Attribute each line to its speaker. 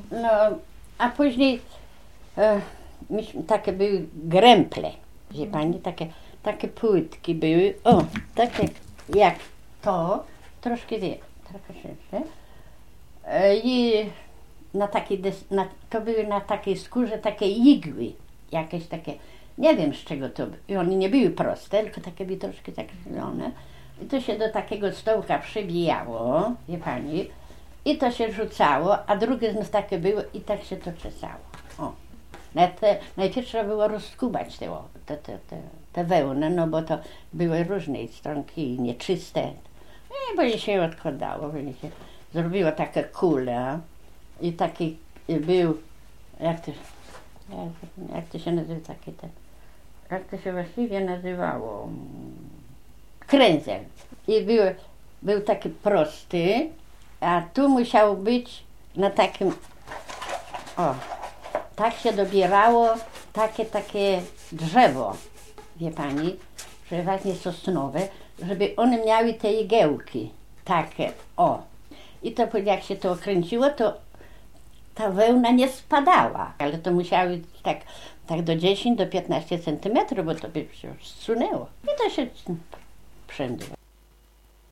Speaker 1: No, a później takie były gremple, wie pani, takie płytki były, takie jak to, troszkę szersze. I to były na takiej skórze takie igły, jakieś takie, nie wiem z czego to były. I one nie były proste, tylko takie były troszkę tak zielone. I to się do takiego stołka przybijało, wie pani, i to się rzucało, a drugie znów takie było i tak się to czesało. Najpierw trzeba było rozskubać te wełny, no bo to były różne stronki i nieczyste. Bo się odkładało, bo się zrobiło takie kule i taki był, jak to się nazywa, jak to się właściwie nazywało, kręzel. I był taki prosty, a tu musiał być na takim, tak się dobierało takie drzewo, wie pani, że właśnie sosnowe, żeby one miały te igiełki, takie, I to jak się to okręciło, to ta wełna nie spadała, ale to musiały tak do 10 do 15 centymetrów, bo to by się zsunęło. I to się przędło.